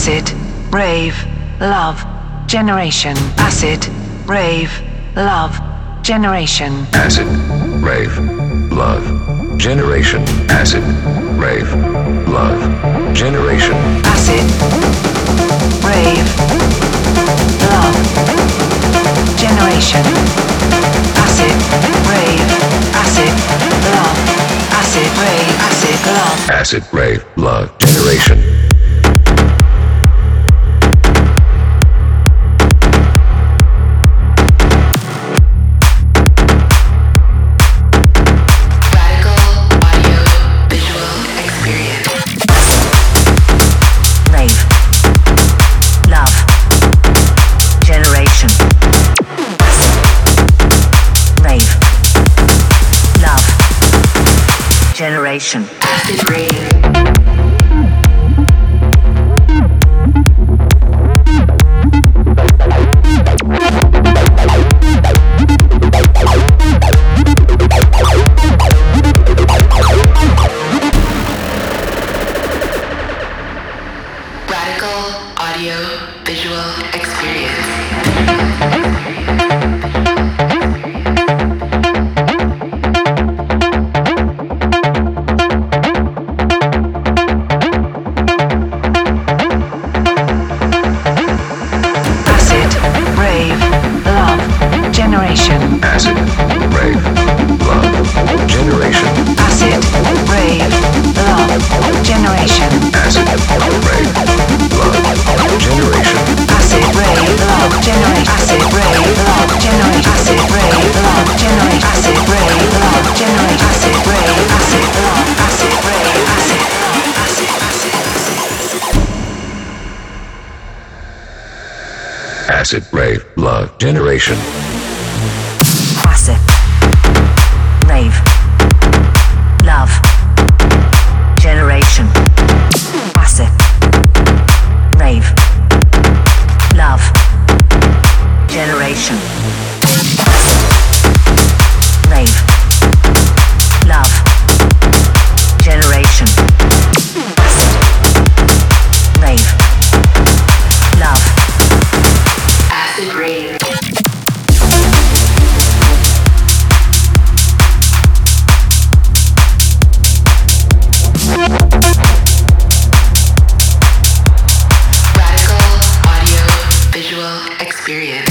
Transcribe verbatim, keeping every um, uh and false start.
acid, rave, love, generation, acid, rave, love, generation, acid, rave, love, generation, acid, rave, love, generation, acid, rave, love, generation, acid, rave, acid, love, acid, rave, acid, love, acid, rave, love, generation. Generation. Acid rave. Radical audio visual experience. Generation. Acid, rave, love, generation. Acid, rave, love, generation. Acid, rave, love, generation. Acid, rave, love, generate. Acid, rave, love, generate. Acid, rave, love, generate. Acid, rave, love, generate. Acid, rave, acid, love, acid, rave, acid, love, acid, acid, acid. Acid, rave, love, generation. Acid, rave, love, generation. Acid, rave, love, generation. Rave, love, generation. Acid, rave, love, acid rave. Radical audio visual experience.